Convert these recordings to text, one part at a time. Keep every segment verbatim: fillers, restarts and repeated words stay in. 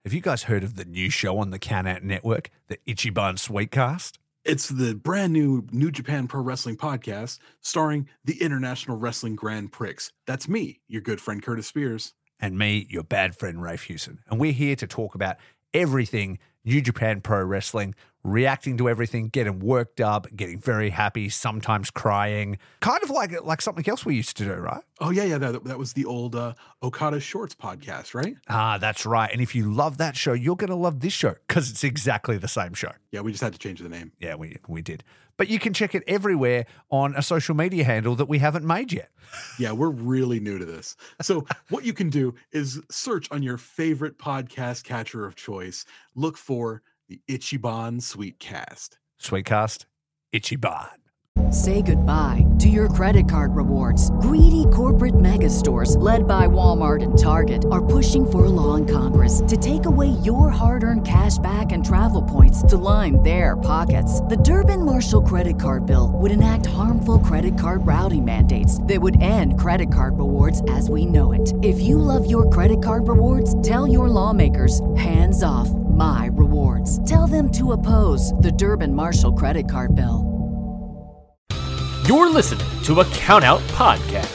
Have you guys heard of the new show on the Count Network, the Ichiban Sweetcast? It's the brand new New Japan Pro Wrestling podcast starring the International Wrestling Grand Prix. That's me, your good friend Curtis Spears. And me, your bad friend Rafe Hewson. And we're here to talk about everything New Japan Pro Wrestling, reacting to everything, getting worked up, getting very happy, sometimes crying. Kind of like like something else we used to do, right? Oh, yeah, yeah. That, that was the old uh, Okada Shorts podcast, right? Ah, that's right. And if you love that show, you're going to love this show because it's exactly the same show. Yeah, we just had to change the name. Yeah, we we did. But you can check it everywhere on a social media handle that we haven't made yet. Yeah, we're really new to this. So what you can do is search on your favorite podcast catcher of choice. Look for the Ichiban Sweetcast. Sweetcast, Ichiban. Say goodbye to your credit card rewards. Greedy corporate mega stores, led by Walmart and Target, are pushing for a law in Congress to take away your hard-earned cash back and travel points to line their pockets. The Durbin-Marshall credit card bill would enact harmful credit card routing mandates that would end credit card rewards as we know it. If you love your credit card rewards, tell your lawmakers, hands off my rewards. Tell them to oppose the Durbin-Marshall credit card bill. You're listening to a Count Out Podcast.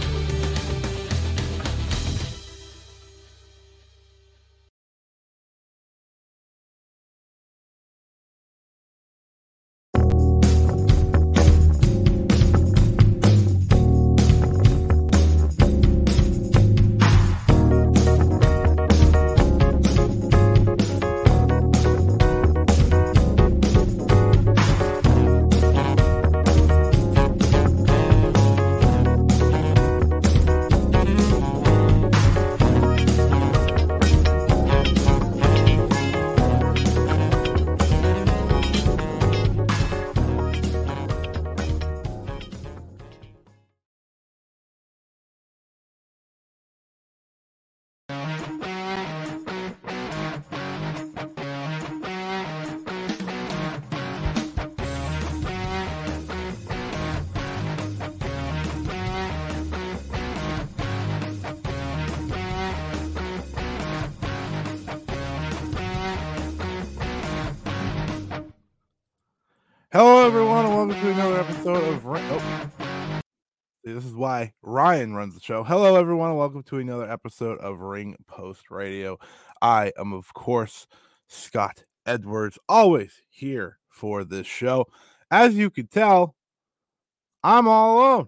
Hello, everyone, and welcome to another episode of Ring. Oh. See, this is why Ryan runs the show. Hello, everyone, and welcome to another episode of Ring Post Radio. I am, of course, Scott Edwards, always here for this show. As you can tell, I'm all alone.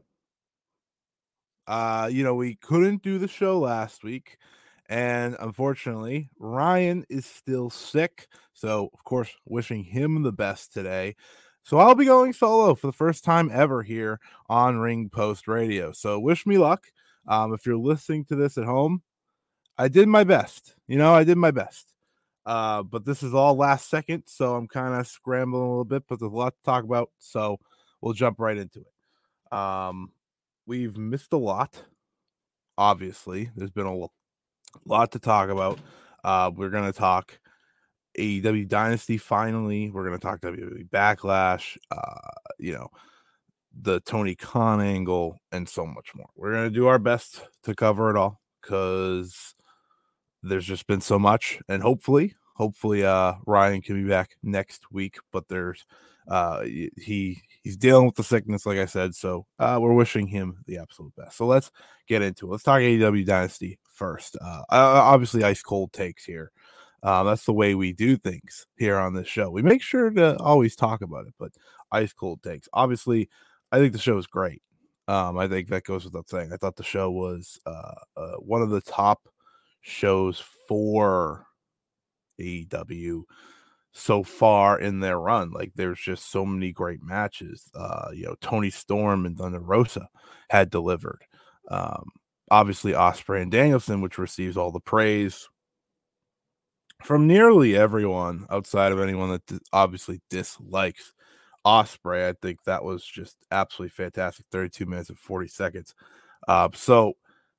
Uh, you know, we couldn't do the show last week, and unfortunately, Ryan is still sick. So, of course, wishing him the best today. So I'll be going solo for the first time ever here on Ring Post Radio. So wish me luck. Um, if you're listening to this at home, I did my best. You know, I did my best. Uh, but this is all last second, so I'm kind of scrambling a little bit, but there's a lot to talk about, so we'll jump right into it. Um, we've missed a lot, obviously. There's been a lot to talk about. Uh, we're going to talk A E W Dynasty finally. We're going to talk W W E Backlash, uh, you know, the Tony Khan angle, and so much more. We're going to do our best to cover it all because there's just been so much. And hopefully, hopefully uh, Ryan can be back next week. But there's uh, he he's dealing with the sickness, like I said. So uh, we're wishing him the absolute best. So let's get into it. Let's talk A E W Dynasty first. Uh, obviously, ice cold takes here. Uh, that's the way we do things here on this show. We make sure to always talk about it, but ice cold takes. Obviously, I think the show is great. Um, I think that goes without saying. I thought the show was uh, uh, one of the top shows for A E W so far in their run. Like, there's just so many great matches. Uh, you know, Tony Storm and Thunder Rosa had delivered. Um, obviously, Ospreay and Danielson, which receives all the praise from nearly everyone outside of anyone that d- obviously dislikes Ospreay. I think that was just absolutely fantastic. thirty-two minutes and forty seconds. Uh, so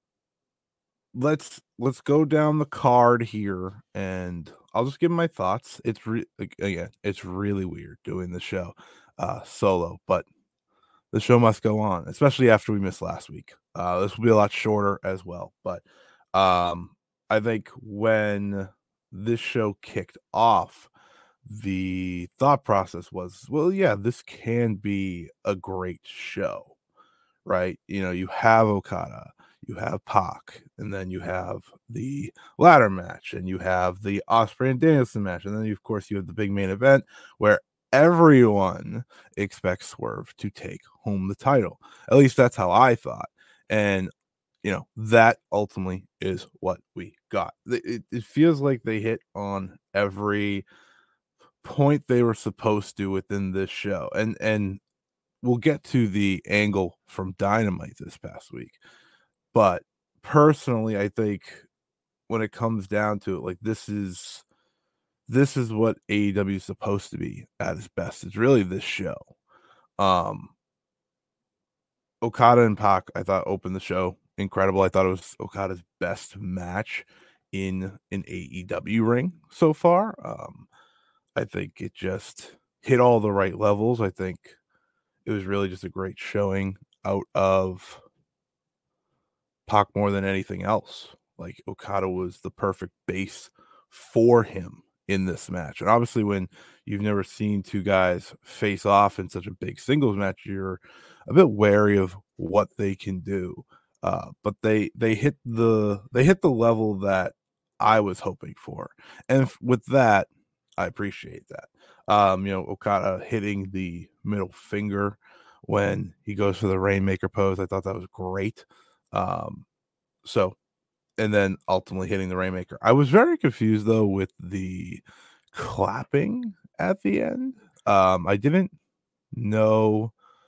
let's let's go down the card here, and I'll just give my thoughts. It's re- again, it's really weird doing the show uh, solo, but the show must go on, especially after we missed last week. Uh, this will be a lot shorter as well, but um, I think when this show kicked off, the thought process was, well, yeah, this can be a great show, right? You know, you have Okada, you have Pac, and then you have the ladder match, and you have the Ospreay and Danielson match, and then you, of course you have the big main event where everyone expects Swerve to take home the title. At least that's how I thought. And you know, that ultimately is what we got. It, it feels like they hit on every point they were supposed to within this show. And and we'll get to the angle from Dynamite this past week. But personally, I think when it comes down to it, like this is this is what A E W is supposed to be at its best. It's really this show. Um Okada and Pac, I thought, opened the show incredible. I thought it was Okada's best match in an A E W ring so far. Um, I think it just hit all the right levels. I think it was really just a great showing out of Pac more than anything else. Like Okada was the perfect base for him in this match. And obviously when you've never seen two guys face off in such a big singles match, you're a bit wary of what they can do. Uh, but they they hit the they hit the level that I was hoping for, and f- with that, I appreciate that. Um, you know, Okada hitting the middle finger when he goes for the Rainmaker pose, I thought that was great. Um, so, and then ultimately hitting the Rainmaker. I was very confused though with the clapping at the end. Um, I didn't know.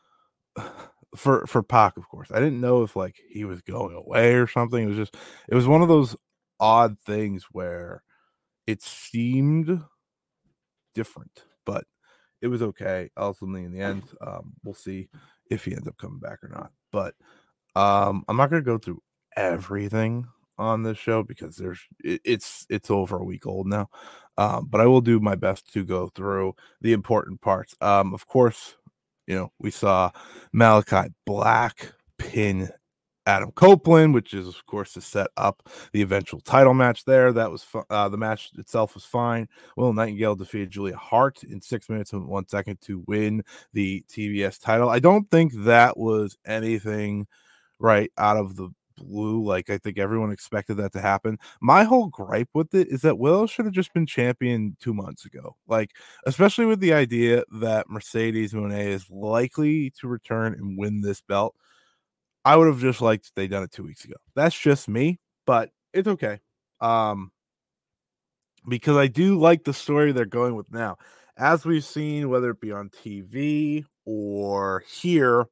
For for Pac, of course, I didn't know if like he was going away or something. It was just, it was one of those odd things where it seemed different, but it was okay. Ultimately, in the end, um, we'll see if he ends up coming back or not. But um, I'm not going to go through everything on this show because there's it, it's it's over a week old now. Um, but I will do my best to go through the important parts. Um, of course. You know, we saw Malachi Black pin Adam Copeland, which is, of course, to set up the eventual title match there. That was fu- uh, the match itself was fine. Will Nightingale defeated Julia Hart in six minutes and one second to win the T B S title. I don't think that was anything right out of the blue. Like, I think everyone expected that to happen. My whole gripe with it is that Willow should have just been champion two months ago. Like, especially with the idea that Mercedes Moné is likely to return and win this belt. I would have just liked they done it two weeks ago. That's just me, but it's okay. Um, because I do like the story they're going with now. As we've seen, whether it be on T V or here,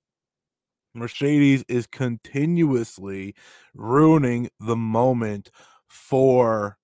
Mercedes is continuously ruining the moment for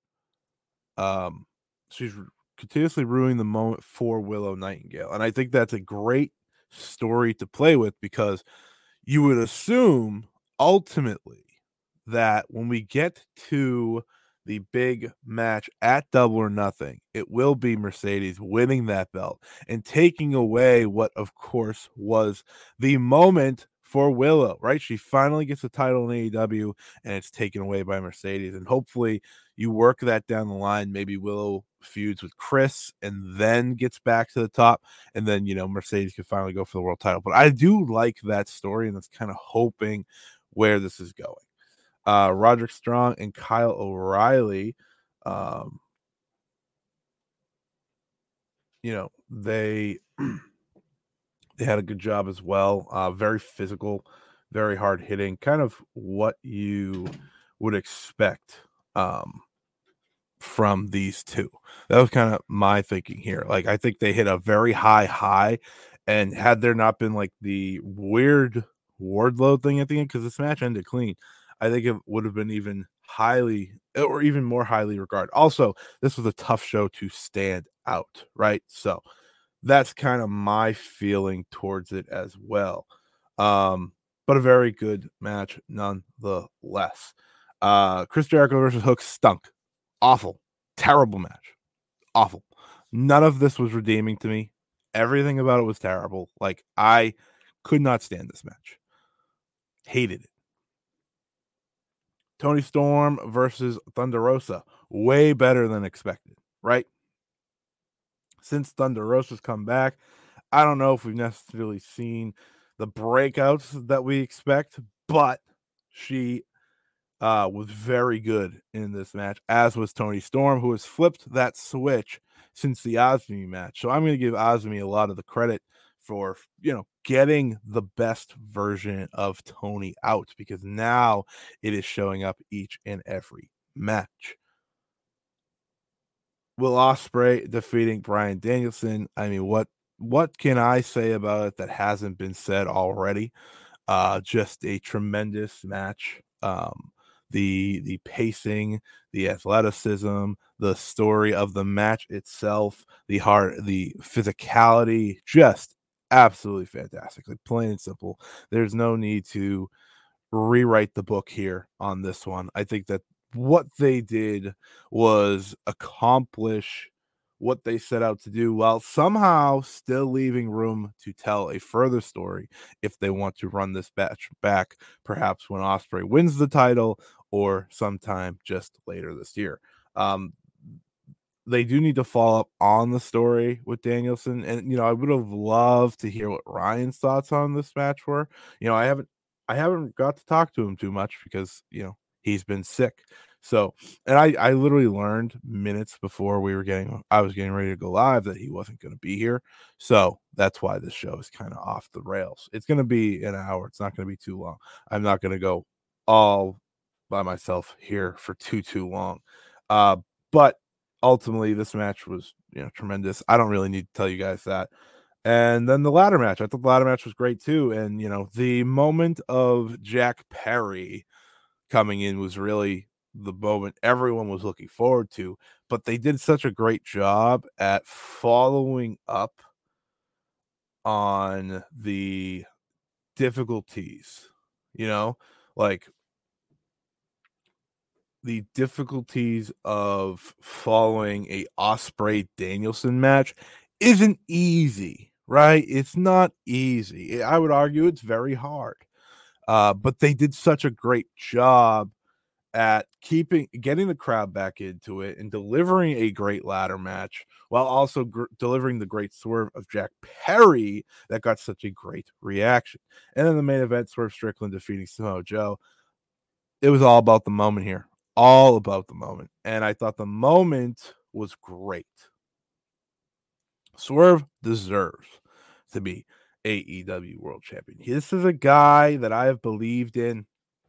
um she's continuously ruining the moment for Willow Nightingale. And I think that's a great story to play with because you would assume ultimately that when we get to the big match at Double or Nothing, it will be Mercedes winning that belt and taking away what, of course, was the moment for Willow, right? She finally gets the title in A E W and it's taken away by Mercedes. And hopefully you work that down the line. Maybe Willow feuds with Chris and then gets back to the top. And then, you know, Mercedes can finally go for the world title. But I do like that story, and that's kind of hoping where this is going. Uh, Roderick Strong and Kyle O'Reilly, um, you know, they they had a good job as well. Uh, very physical, very hard hitting, kind of what you would expect um, from these two. That was kind of my thinking here. Like, I think they hit a very high high, and had there not been like the weird Wardlow thing at the end, because this match ended clean, I think it would have been even highly or even more highly regarded. Also, this was a tough show to stand out, right? So that's kind of my feeling towards it as well. Um, but a very good match nonetheless. Uh, Chris Jericho versus Hook stunk. Awful. Terrible match. Awful. None of this was redeeming to me. Everything about it was terrible. Like, I could not stand this match. Hated it. Tony Storm versus Thunder Rosa. way better than expected, right? Since Thunder Rosa's come back, I don't know if we've necessarily seen the breakouts that we expect, but she uh, was very good in this match, as was Toni Storm, who has flipped that switch since the Azumi match. So I'm going to give Azumi a lot of the credit for, you know, getting the best version of Toni out, because now it is showing up each and every match. Will Ospreay defeating Bryan Danielson. I mean, what what can I say about it that hasn't been said already? Uh, just a tremendous match. Um, the the pacing, the athleticism, the story of the match itself, the heart, the physicality, just absolutely fantastic. Like, plain and simple. There's no need to rewrite the book here on this one. I think that what they did was accomplish what they set out to do, while somehow still leaving room to tell a further story if they want to run this match back, perhaps when Ospreay wins the title or sometime just later this year. Um, they do need to follow up on the story with Danielson, and you know, I would have loved to hear what Ryan's thoughts on this match were. You know, I haven't I haven't got to talk to him too much because, you know, he's been sick. So, and I, I literally learned minutes before we were getting, I was getting ready to go live, that he wasn't going to be here. So that's why this show is kind of off the rails. It's going to be an hour. It's not going to be too long. I'm not going to go all by myself here for too, too long. Uh, but ultimately this match was, you know, tremendous. I don't really need to tell you guys that. And then the ladder match, I thought the ladder match was great too. And, you know, the moment of Jack Perry coming in was really the moment everyone was looking forward to, but they did such a great job at following up on the difficulties, you know, like the difficulties of following a Ospreay Danielson match isn't easy, right? It's not easy. I would argue it's very hard. Uh, but they did such a great job at keeping getting the crowd back into it and delivering a great ladder match, while also gr- delivering the great swerve of Jack Perry that got such a great reaction. And then the main event, Swerve Strickland defeating Samoa Joe. It was all about the moment here, all about the moment. And I thought the moment was great. Swerve deserves to be A E W World Champion. This is a guy that I have believed in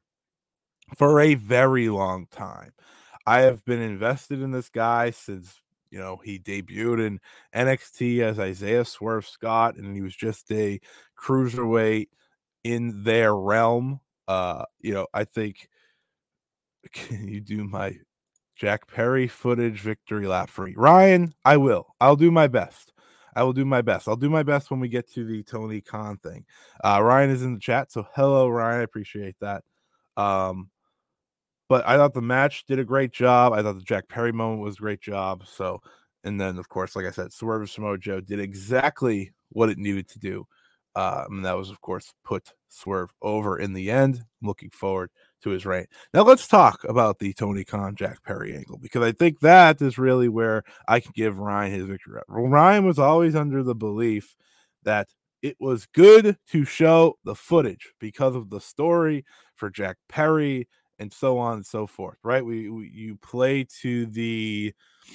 for a very long time. I have been invested in this guy since, you know, he debuted in N X T as Isaiah Swerve Scott, and he was just a cruiserweight in their realm. Uh, you know, I think, can you do my Jack Perry footage victory lap for me? Ryan, I will. I'll do my best. I will do my best. I'll do my best when we get to the Tony Khan thing. Uh, Ryan is in the chat, so hello, Ryan. I appreciate that. Um, But I thought the match did a great job. I thought the Jack Perry moment was a great job. So, and then of course, like I said, Swerve Samoa Joe did exactly what it needed to do. Um, and that was, of course, put Swerve over in the end. I'm looking forward to his reign. Now let's talk about the Tony Khan Jack Perry angle, because I think that is really where I can give Ryan his victory. Ryan was always under the belief that it was good to show the footage because of the story for Jack Perry, and so on and so forth, right? We, we you play to the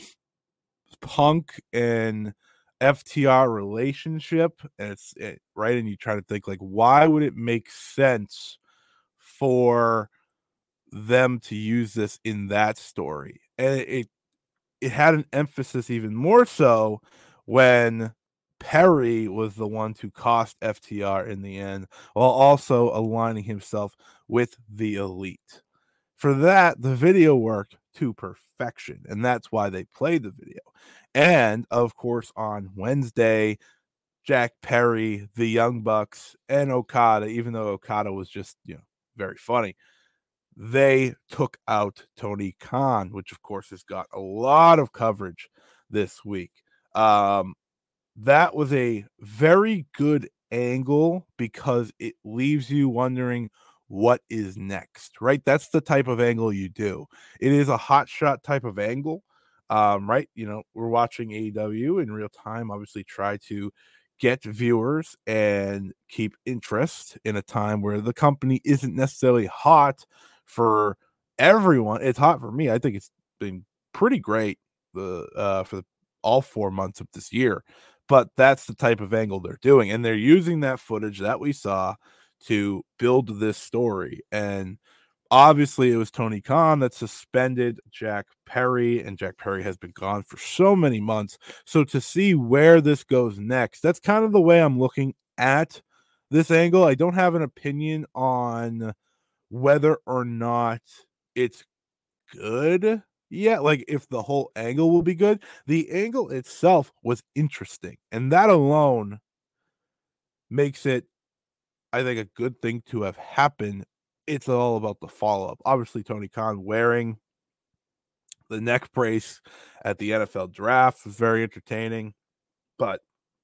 Punk and F T R relationship, and it's it, right, and you try to think, like, why would it make sense for them to use this in that story? And it it, it had an emphasis even more so when Perry was the one to cost F T R in the end, while also aligning himself with the Elite. For that, the video worked to perfection, and that's why they played the video. And of course, on Wednesday, Jack Perry, the Young Bucks, and Okada, even though Okada was just, you know, very funny, they took out Tony Khan, which of course has got a lot of coverage this week. Um, that was a very good angle because it leaves you wondering, what is next, right? That's the type of angle you do. It is a hot shot type of angle, um, right? You know, we're watching A E W in real time, obviously try to get viewers and keep interest in a time where the company isn't necessarily hot for everyone. It's hot for me. I think it's been pretty great the uh, for the, all four months of this year, but that's the type of angle they're doing, and they're using that footage that we saw to build this story. And obviously it was Tony Khan that suspended Jack Perry, and Jack Perry has been gone for so many months. So to see where this goes next, that's kind of the way I'm looking at this angle. I don't have an opinion on whether or not it's good yet, like if the whole angle will be good. The angle itself was interesting, and that alone makes it, I think, a good thing to have happened. It's all about the follow-up. Obviously, Tony Khan wearing the neck brace at the N F L draft was very entertaining, but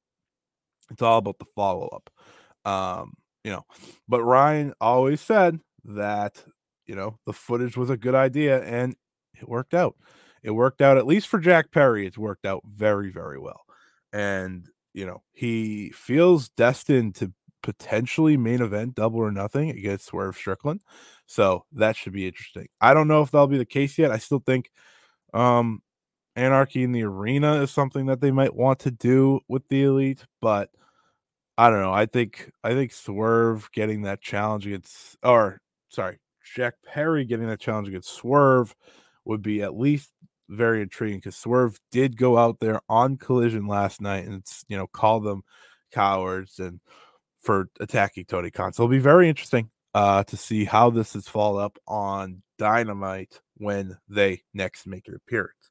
it's all about the follow-up. Um, you know, but Ryan always said that, you know, the footage was a good idea, and it worked out. It worked out, at least for Jack Perry, it's worked out very, very well. And, you know, he feels destined to potentially main event Double or Nothing against Swerve Strickland. So that should be interesting. I don't know if that'll be the case yet. I still think um, Anarchy in the Arena is something that they might want to do with the Elite, but I don't know. I think I think Swerve getting that challenge against, or sorry, Jack Perry getting that challenge against Swerve would be at least very intriguing, because Swerve did go out there on Collision last night and, you know, call them cowards and for attacking Tony Khan. So it'll be very interesting uh, to see how this is followed up on Dynamite when they next make an appearance.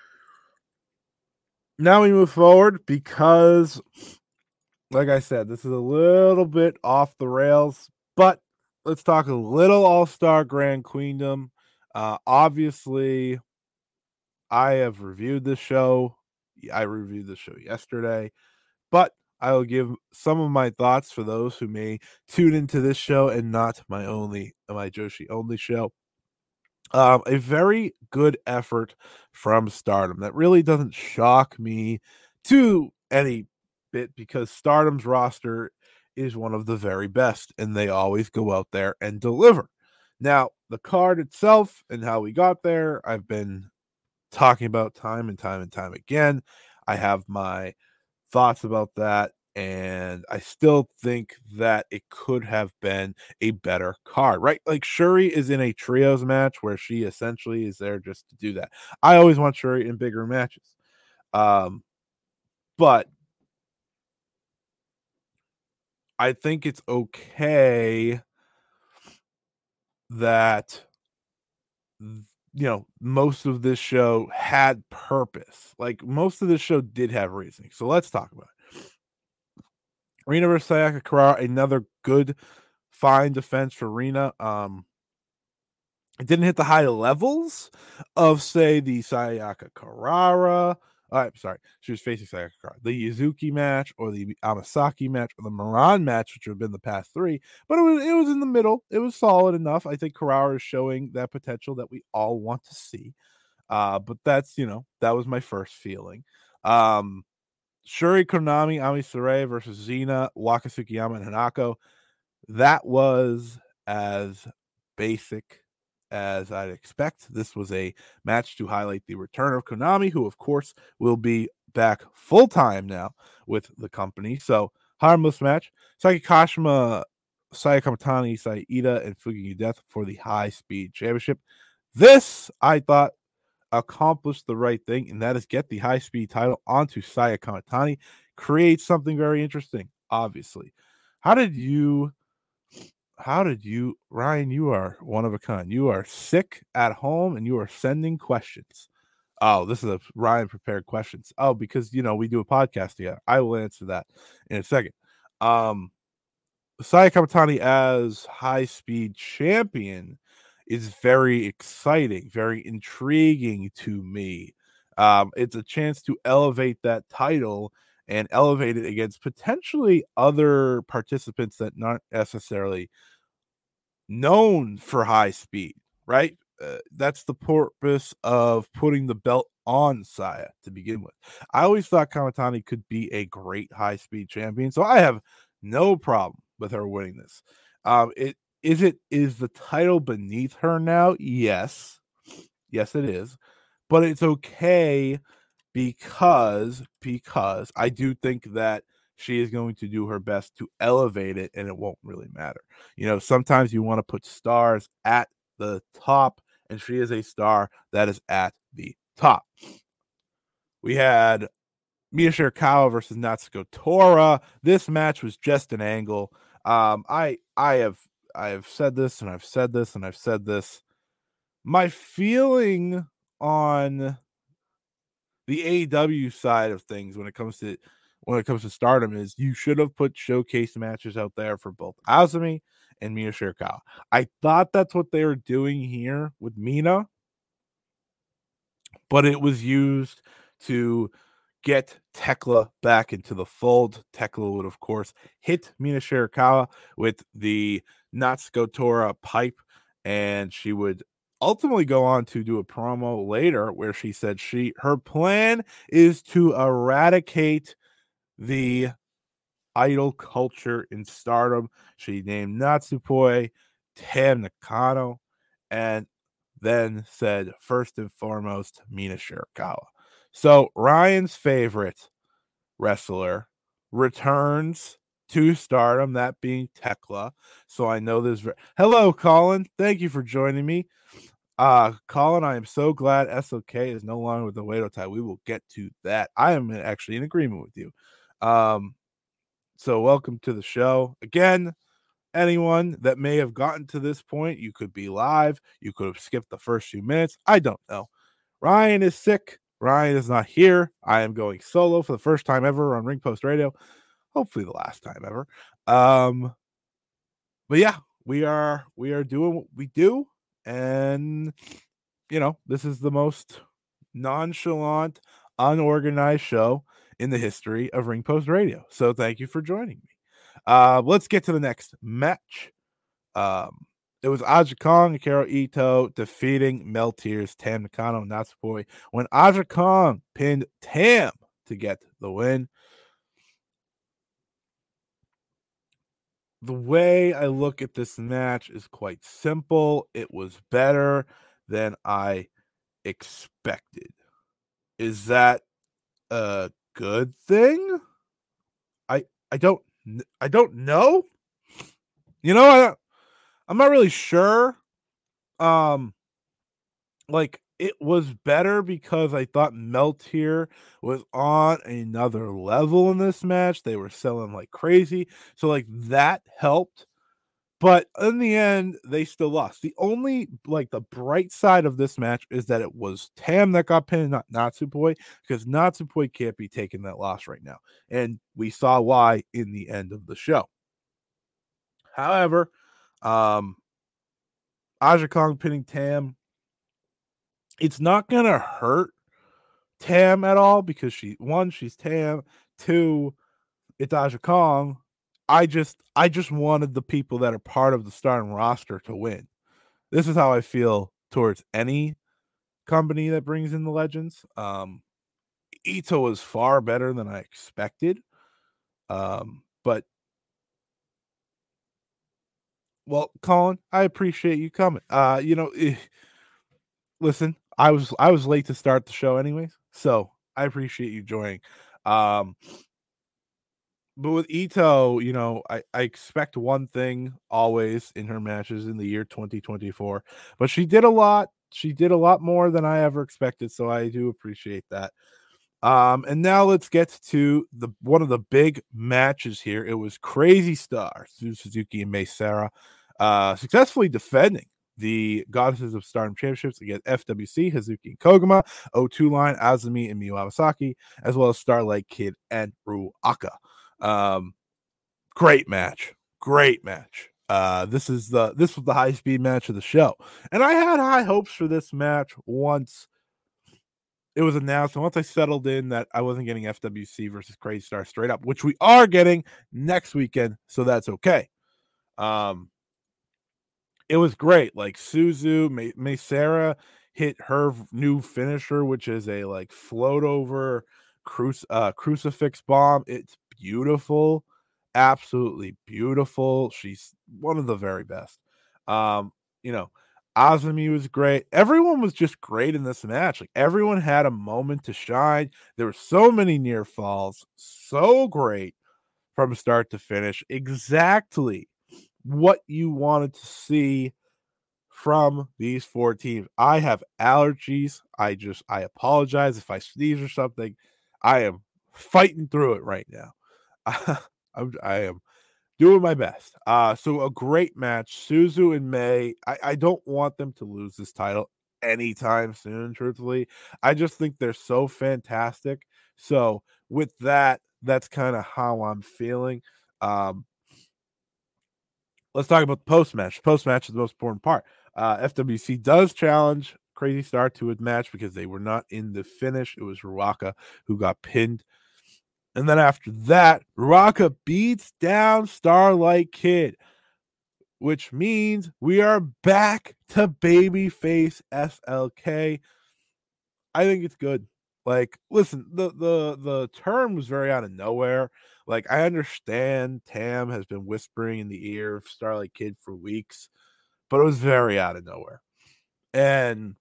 Now we move forward because, like I said, this is a little bit off the rails, but let's talk a little All-Star Grand Queendom. Uh, obviously, I have reviewed this show. I reviewed the show yesterday, but I will give some of my thoughts for those who may tune into this show and not my only, my Joshi only show. Um, a very good effort from Stardom that really doesn't shock me to any bit, because Stardom's roster is one of the very best, and they always go out there and deliver. Now, the card itself and how we got there, I've been talking about time and time and time again. I have my thoughts about that, and I still think that it could have been a better card, right? Like, Shuri is in a trios match where she essentially is there just to do that. I always want Shuri in bigger matches. Um, but I think it's okay that, you know, most of this show had purpose. Like, most of this show did have reasoning. So let's talk about it. Rina versus Sayaka Carrara, another good, fine defense for Rina. Um, it didn't hit the high levels of, say, the Sayaka Carrara. I'm sorry, she was facing Sayaka Carrara. The Yuzuki match, or the Amasaki match, or the Moran match, which would have been the past three. But it was it was in the middle. It was solid enough. I think Carrara is showing that potential that we all want to see. Uh, but that's, you know, that was my first feeling. Um, Shuri Konami, Ami Sourei versus Xena, Waka Tsukiyama, and Hanako. That was as basic as I'd expect. This was a match to highlight the return of Konami, who, of course, will be back full-time now with the company. So, harmless match. Saki Kashima, Saya Kamatani, Saida, and Fukiyu Death for the high-speed championship. This, I thought, accomplished the right thing, and that is get the high-speed title onto Saya Kamatani. Create something very interesting, obviously. How did you... How did you, Ryan? You are one of a kind. You are sick at home and you are sending questions. Oh, this is a Ryan prepared questions. Oh, because, you know, we do a podcast together. I will answer that in a second. Um, Saya Kamatani as high speed champion is very exciting, very intriguing to me. Um, it's a chance to elevate that title and elevate it against potentially other participants that not necessarily known for high speed, right? Uh, that's the purpose of putting the belt on Saya to begin with. I always thought Kamitani could be a great high speed champion, so I have no problem with her winning this. Um, it is it is the title beneath her now? Yes, yes, it is, but it's okay because because I do think that she is going to do her best to elevate it, and it won't really matter. You know, sometimes you want to put stars at the top, and she is a star that is at the top. We had Mina Shirakawa versus Natsuko Tora. This match was just an angle. Um, I I have I have said this and I've said this and I've said this. My feeling on the A E W side of things when it comes to when it comes to Stardom is you should have put showcase matches out there for both Azumi and Mina Shirakawa. I thought that's what they were doing here with Mina, but it was used to get Tekla back into the fold. Tekla would, of course, hit Mina Shirakawa with the Natsuko Tora pipe, and she would ultimately go on to do a promo later where she said she her plan is to eradicate the idol culture in Stardom. She named Natsupoi Tam Nakano, and then said first and foremost Mina Shirakawa. So Ryan's favorite wrestler returns to Stardom, that being Tekla. So I know there's re- hello, Colin. Thank you for joining me. Uh, Colin, I am so glad S O K is no longer with the Oedo Tai. We will get to that. I am actually in agreement with you. Um, so welcome to the show. Again, anyone that may have gotten to this point, you could be live. You could have skipped the first few minutes. I don't know. Ryan is sick. Ryan is not here. I am going solo for the first time ever on Ring Post Radio. Hopefully the last time ever. Um, but yeah, we are we are doing what we do. And, you know, this is the most nonchalant, unorganized show in the history of Ring Post Radio. So thank you for joining me. Uh, let's get to the next match. Um, it was Aja Kong and Hikaru Ito defeating Meltear's Tam Nakano and Natsupoi when Aja Kong pinned Tam to get the win. The way I look at this match is quite simple. It was better than I expected. Is that a good thing? I I don't I don't know. You know, I I'm not really sure. Um like it was better because I thought Meltear was on another level in this match. They were selling like crazy. So like that helped. But in the end, they still lost. The only like the bright side of this match is that it was Tam that got pinned, not Natsupoi, because Natsupoi can't be taking that loss right now. And we saw why in the end of the show. However, um Aja Kong pinning Tam, it's not gonna hurt Tam at all because she one, she's Tam, two, it's Aja Kong. I just I just wanted the people that are part of the Stardom roster to win. This is how I feel towards any company that brings in the legends. Um, Ito is far better than I expected. Um, but well, Colin, I appreciate you coming. Uh, you know, eh, listen, I was I was late to start the show anyways, so I appreciate you joining. Um, But with Ito, you know, I, I expect one thing always in her matches in the year twenty twenty-four, but she did a lot. She did a lot more than I ever expected, so I do appreciate that. Um, and now let's get to the one of the big matches here. It was Crazy Star, Suzuki and Mei Seira, uh, successfully defending the Goddesses of Stardom Championships against F W C, Hazuki and Koguma, O two Line, Azumi and Miyu Awasaki, as well as Starlight Kid and Ruaka. Um, great match, great match. Uh, this is the this was the high speed match of the show, and I had high hopes for this match once it was announced, and once I settled in that I wasn't getting F W C versus Crazy Star straight up, which we are getting next weekend, so that's okay. Um, it was great. Like Suzu, May, May Sarah hit her new finisher, which is a like float over cruci- uh, crucifix bomb. It's beautiful, absolutely beautiful. She's one of the very best. Um, you know, Azumi was great. Everyone was just great in this match. Like everyone had a moment to shine. There were so many near falls, so great from start to finish. Exactly what you wanted to see from these four teams. I have allergies. I just I apologize if I sneeze or something. I am fighting through it right now. I'm, I am doing my best. Uh, so a great match. Suzu and May. I, I don't want them to lose this title anytime soon, truthfully. I just think they're so fantastic. So with that, that's kind of how I'm feeling. Um, let's talk about the post match. Post match is the most important part. Uh, F W C does challenge Crazy Star to a match because they were not in the finish. It was Ruaka who got pinned. And then after that, Ruaka beats down Starlight Kid, which means we are back to babyface S L K. I think it's good. Like, listen, the the the term was very out of nowhere. Like, I understand Tam has been whispering in the ear of Starlight Kid for weeks, but it was very out of nowhere. And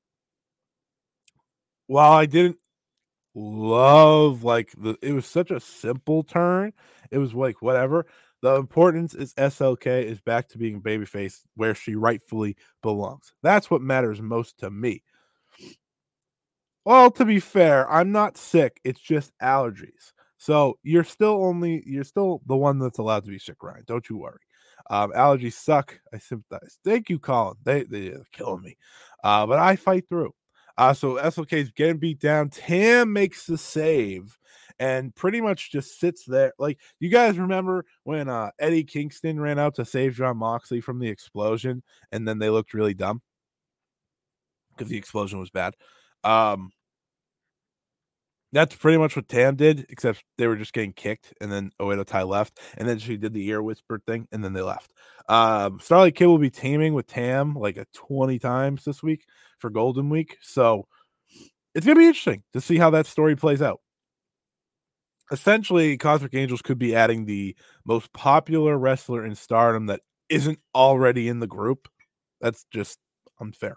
while I didn't love like the it was such a simple turn, it was like whatever. The importance is S L K is back to being babyface where she rightfully belongs. That's what matters most to me. Well, to be fair, I'm not sick. It's just allergies. So you're still only you're still the one that's allowed to be sick, Ryan. Don't you worry. Um, allergies suck. I sympathize. Thank you, Colin. They they're killing me. Uh, but I fight through. Uh, so S L K is getting beat down. Tam makes the save and pretty much just sits there. Like, you guys remember when uh, Eddie Kingston ran out to save John Moxley from the explosion, and then they looked really dumb because the explosion was bad. Um, That's pretty much what Tam did, except they were just getting kicked, and then Oedo Tai left, and then she did the ear whisper thing, and then they left. Um, Starlight Kid will be teaming with Tam like a twenty times this week for Golden Week, so it's going to be interesting to see how that story plays out. Essentially, Cosmic Angels could be adding the most popular wrestler in Stardom that isn't already in the group. That's just unfair.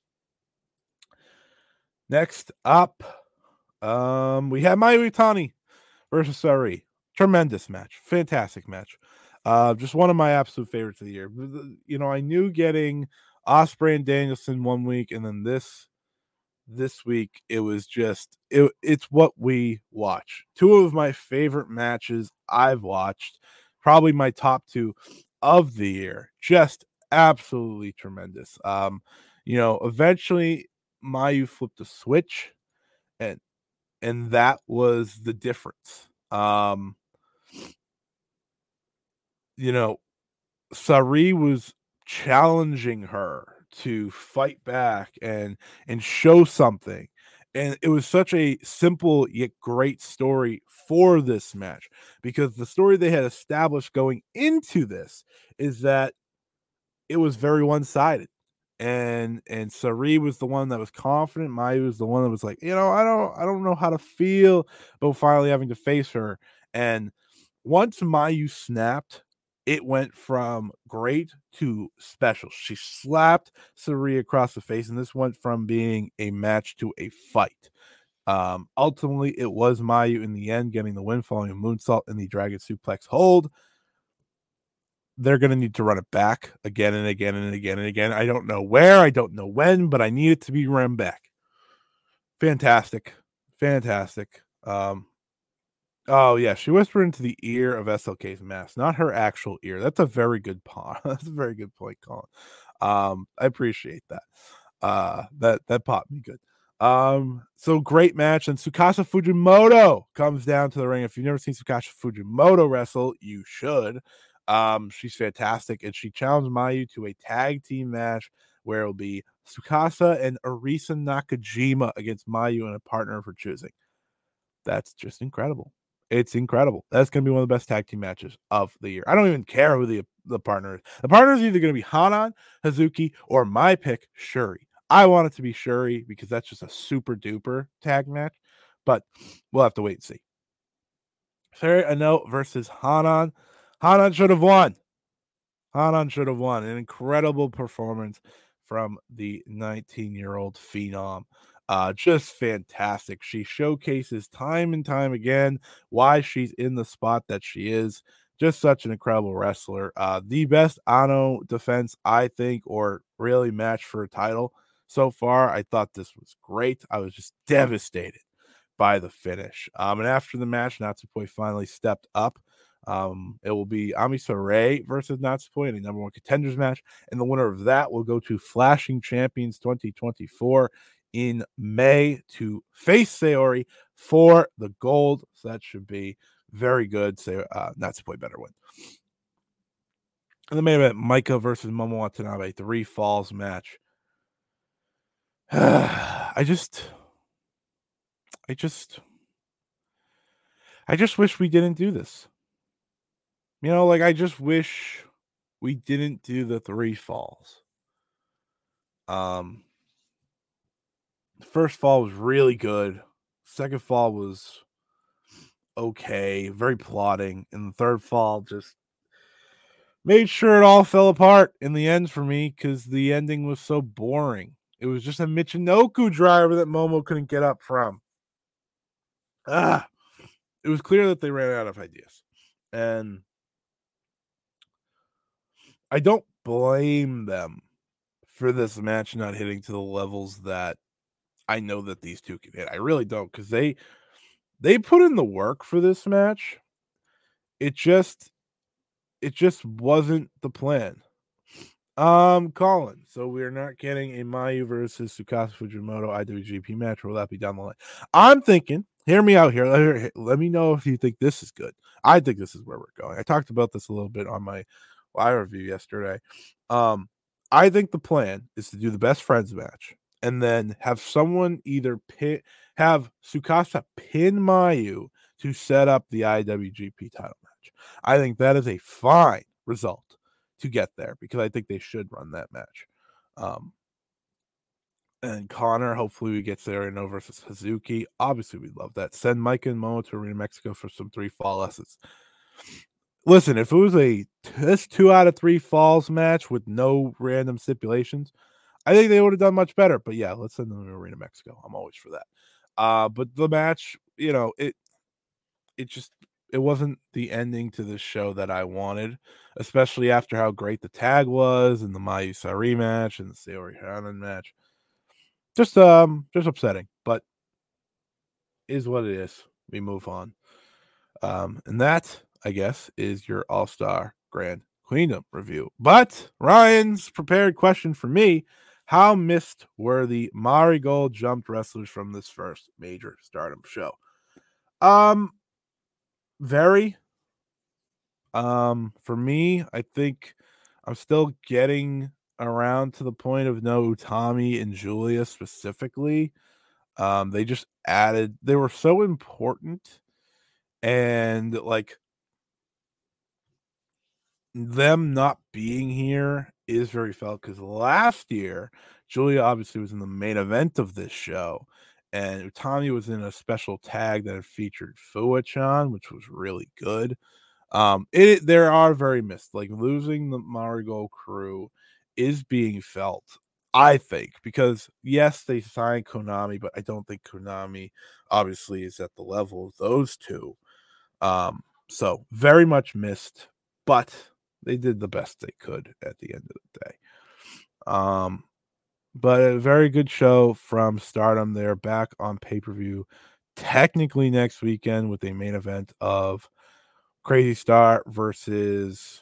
Next up, Um, we had Mayu Iwatani versus Sari. Tremendous match. Fantastic match. Uh, just one of my absolute favorites of the year. You know, I knew getting Ospreay and Danielson one week, and then this this week it was just it, it's what we watch. Two of my favorite matches I've watched, probably my top two of the year. Just absolutely tremendous. Um, you know, eventually Mayu flipped a switch, and and that was the difference. Um, you know, Sari was challenging her to fight back and and show something. And it was such a simple yet great story for this match, because the story they had established going into this is that it was very one-sided. And and Sari was the one that was confident. Mayu was the one that was like, you know, I don't I don't know how to feel about finally having to face her. And once Mayu snapped, it went from great to special. She slapped Sari across the face, and this went from being a match to a fight. Um, ultimately, it was Mayu in the end getting the win following a moonsault in the Dragon Suplex hold. They're going to need to run it back again and again and again and again. I don't know where, I don't know when, but I need it to be run back. Fantastic. Fantastic. Um, oh, yeah. She whispered into the ear of S L K's mask, not her actual ear. That's a very good point. That's a very good point, Colin. Um, I appreciate that. Uh, that, that popped me good. Um, so great match. And Tsukasa Fujimoto comes down to the ring. If you've never seen Tsukasa Fujimoto wrestle, you should. Um, she's fantastic, and she challenged Mayu to a tag team match where it'll be Tsukasa and Arisa Nakajima against Mayu and a partner of her choosing. That's just incredible. It's incredible. That's going to be one of the best tag team matches of the year. I don't even care who the, the partner is. The partner is either going to be Hanan, Hazuki, or my pick, Shuri. I want it to be Shuri because that's just a super duper tag match, but we'll have to wait and see. Sarah Ano versus Hanan. Hanan should have won. Hanan should have won. An incredible performance from the nineteen-year-old Phenom. Uh, just fantastic. She showcases time and time again why she's in the spot that she is. Just such an incredible wrestler. Uh, the best Ano defense, I think, or really match for a title so far. I thought this was great. I was just devastated by the finish. Um, and after the match, Natsupoi finally stepped up. Um, it will be Ami Sourei versus Natsupoi in a number one contenders match. And the winner of that will go to Flashing Champions twenty twenty-four in May to face Saori for the gold. So that should be very good. Say, uh, Natsupoi better win. And the main event, Maika versus Momo Watanabe, three falls match. I just, I just, I just wish we didn't do this. You know, like I just wish we didn't do the three falls. Um, the first fall was really good. Second fall was okay, very plotting, and the third fall just made sure it all fell apart in the end for me because the ending was so boring. It was just a Michinoku driver that Momo couldn't get up from. Ah, it was clear that they ran out of ideas, and I don't blame them for this match not hitting to the levels that I know that these two can hit. I really don't, because they they put in the work for this match. It just it just wasn't the plan. Um, Colin. So we are not getting a Mayu versus Tsukasa Fujimoto I W G P match. Or will that be down the line? I'm thinking. Hear me out here. Let, let me know if you think this is good. I think this is where we're going. I talked about this a little bit on my live review yesterday. Um, I think the plan is to do the best friends match and then have someone either pin, have Tsukasa pin Mayu to set up the I W G P title match. I think that is a fine result to get there because I think they should run that match. Um, and Connor, hopefully we get Sereno versus Hazuki. Obviously, we'd love that. Send Mike and Momo to Arena Mexico for some three fall lessons. Listen, if it was a this two out of three falls match with no random stipulations, I think they would have done much better. But yeah, let's send them to Arena Mexico. I'm always for that. Uh, but the match, you know, it it just it wasn't the ending to this show that I wanted, especially after how great the tag was and the Mayu Saori match and the Saori Hanan match. Just um, just upsetting, but is what it is. We move on. Um, and that, I guess, is your All-Star Grand Queendom review. But Ryan's prepared question for me: how missed were the Marigold jumped wrestlers from this first major Stardom show? Um, very. Um, for me, I think I'm still getting around to the point of no Utami and Julia specifically. Um, they just added, they were so important, and like them not being here is very felt because last year Julia obviously was in the main event of this show, and Utami was in a special tag that featured Fua-chan, which was really good. Um, it there are very missed, like losing the Marigold crew is being felt, I think, because yes, they signed Konami, but I don't think Konami obviously is at the level of those two. Um, so very much missed, but they did the best they could at the end of the day. Um, but a very good show from Stardom. They're back on pay-per-view technically next weekend with a main event of Crazy Star versus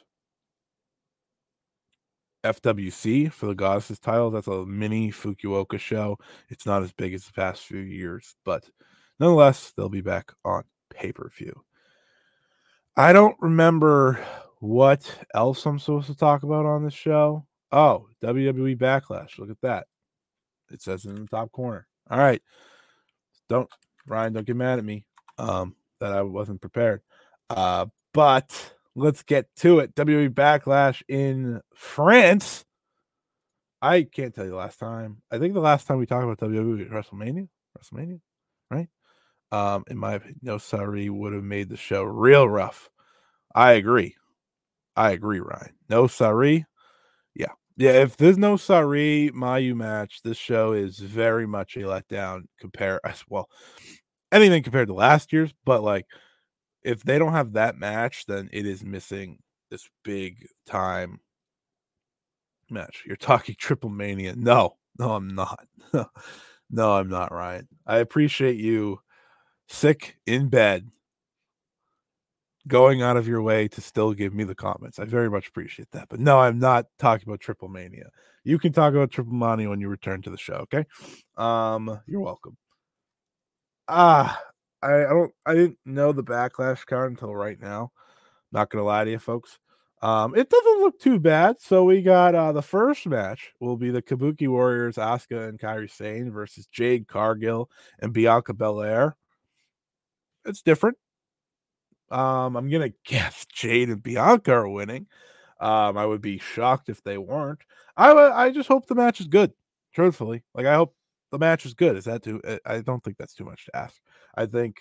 F W C for the Goddesses title. That's a mini Fukuoka show. It's not as big as the past few years, but nonetheless, they'll be back on pay-per-view. I don't remember what else I'm supposed to talk about on this show. Oh, W W E Backlash. Look at that. It says it in the top corner. All right. Don't, Ryan, don't get mad at me. Um, that I wasn't prepared. Uh, but let's get to it. W W E Backlash in France. I can't tell you the last time. I think the last time we talked about W W E was WrestleMania. WrestleMania, right? Um, in my opinion, no sorry would have made the show real rough. I agree. I agree, Ryan. No sorry. Yeah. Yeah, if there's no sorry Mayu match, this show is very much a letdown compare as well. Anything compared to last year's, but like if they don't have that match, then it is missing this big time match. You're talking Triple Mania. No, no, I'm not. No, I'm not, Ryan. I appreciate you sick in bed going out of your way to still give me the comments. I very much appreciate that. But no, I'm not talking about Triple Mania. You can talk about Triple Mania when you return to the show, okay? Um, you're welcome. Ah, I, I don't I didn't know the Backlash card until right now. Not gonna lie to you, folks. Um, it doesn't look too bad. So we got uh the first match will be the Kabuki Warriors, Asuka and Kairi Sane versus Jade Cargill and Bianca Belair. It's different. Um, I'm gonna guess Jade and Bianca are winning. Um, I would be shocked if they weren't. I w- I just hope the match is good. Truthfully, like I hope the match is good. Is that too? I don't think that's too much to ask. I think.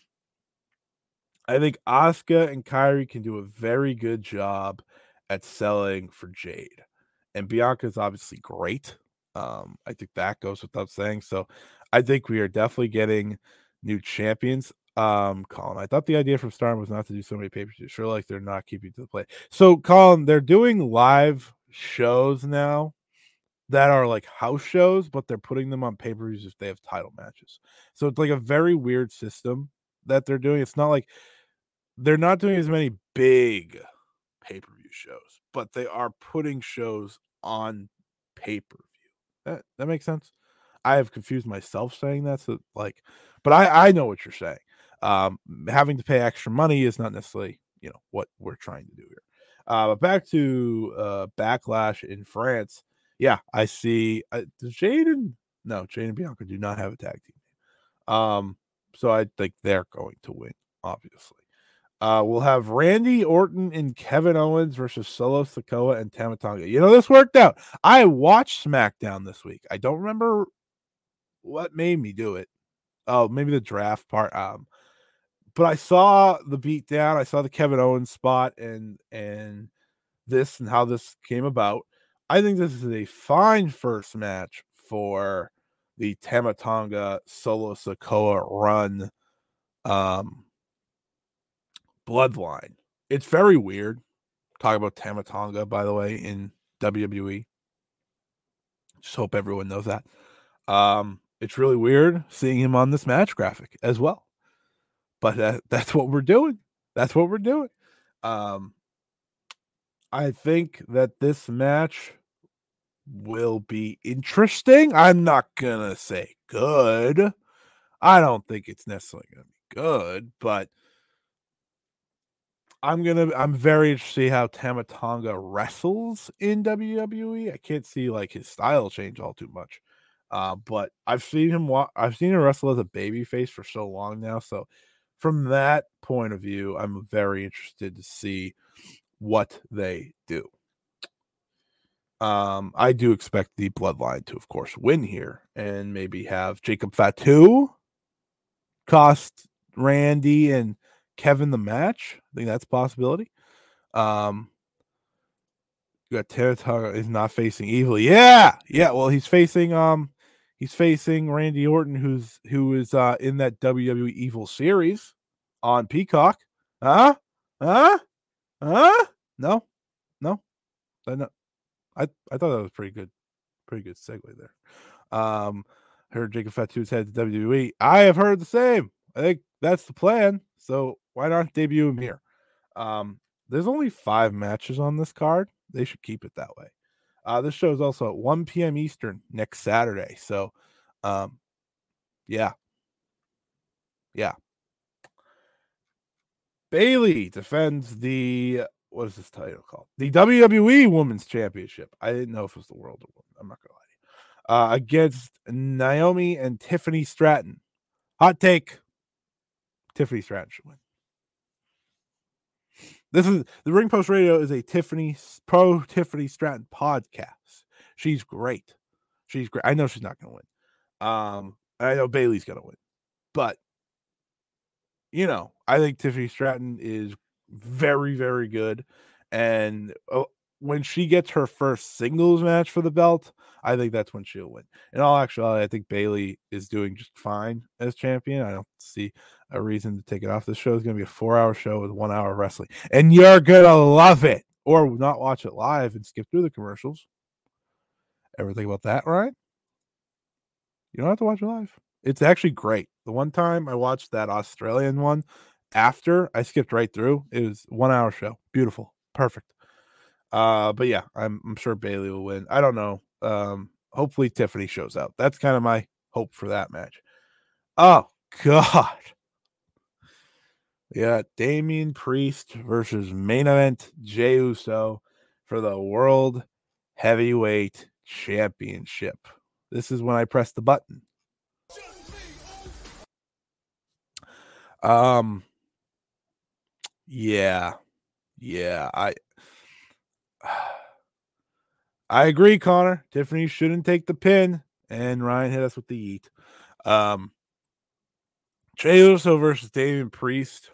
I think Asuka and Kairi can do a very good job at selling for Jade, and Bianca is obviously great. Um, I think that goes without saying. So, I think we are definitely getting new champions. Um, Colin, I thought the idea from Stardom was not to do so many pay-per-views. Sure, like they're not keeping to the play. So, Colin, they're doing live shows now that are like house shows, but they're putting them on pay-per-views if they have title matches. So it's like a very weird system that they're doing. It's not like they're not doing as many big pay-per-view shows, but they are putting shows on pay-per-view. That that makes sense. I have confused myself saying that, so like, but I I know what you're saying. Um, having to pay extra money is not necessarily, you know, what we're trying to do here. Uh, but back to uh, Backlash in France. Yeah, I see. Uh, does Jaden? No, Jade and Bianca do not have a tag team. Um, so I think they're going to win, obviously. Uh, we'll have Randy Orton and Kevin Owens versus Solo Sikoa and Tama Tonga. You know, this worked out. I watched SmackDown this week. I don't remember what made me do it. Oh, maybe the draft part. Um, but I saw the beatdown. I saw the Kevin Owens spot and and this and how this came about. I think this is a fine first match for the Tama Tonga Solo Sikoa run. Um. Bloodline. It's very weird. Talk about Tama Tonga, by the way, in W W E. Just hope everyone knows that. Um, it's really weird seeing him on this match graphic as well. But that, that's what we're doing. That's what we're doing. Um, I think that this match will be interesting. I'm not going to say good. I don't think it's necessarily going to be good, but I'm gonna. I'm very interested to see how Tama Tonga wrestles in W W E. I can't see like his style change all too much, uh, but I've seen him. Wa- I've seen him wrestle as a babyface for so long now. So, from that point of view, I'm very interested to see what they do. Um, I do expect the Bloodline to, of course, win here and maybe have Jacob Fatu cost Randy and Kevin the match. I think that's a possibility. Um, you got Tama Tonga is not facing Evil. Yeah, yeah. Well, he's facing um, he's facing Randy Orton, who's who is uh in that W W E Evil series on Peacock. Huh? Huh? Huh? No, no. I know. I I thought that was pretty good, pretty good segue there. Um, heard Jacob Fatu's head to W W E. I have heard the same. I think that's the plan. So why not debut him here? Um, there's only five matches on this card. They should keep it that way. Uh, this show is also at one p.m. Eastern next Saturday. So, um, yeah. Yeah. Bayley defends the, what is this title called? The W W E Women's Championship. I didn't know if it was the World of Women. I'm not going to lie to you. Uh, against Naomi and Tiffany Stratton. Hot take. Tiffany Stratton should win. This is the Ring Post Radio is a Tiffany pro Tiffany Stratton podcast. She's great. She's great. I know she's not going to win. Um, I know Bayley's going to win, but you know, I think Tiffany Stratton is very, very good. And uh, when she gets her first singles match for the belt, I think that's when she'll win. In all actuality, I think Bayley is doing just fine as champion. I don't see a reason to take it off. This show is going to be a four-hour show with one hour of wrestling, and you're going to love it, or not watch it live and skip through the commercials. Ever think about that, Ryan? You don't have to watch it live. It's actually great. The one time I watched that Australian one after, I skipped right through. It was a one-hour show. Beautiful. Perfect. Uh, but yeah, I'm, I'm sure Bayley will win. I don't know. Um, hopefully Tiffany shows up. That's kind of my hope for that match. Oh, God. Yeah, Damian Priest versus main event Jey Uso for the World Heavyweight Championship. This is when I press the button. Um, yeah, yeah, I, I agree, Connor. Tiffany shouldn't take the pin, and Ryan hit us with the yeet. Um, Jey Uso versus Damian Priest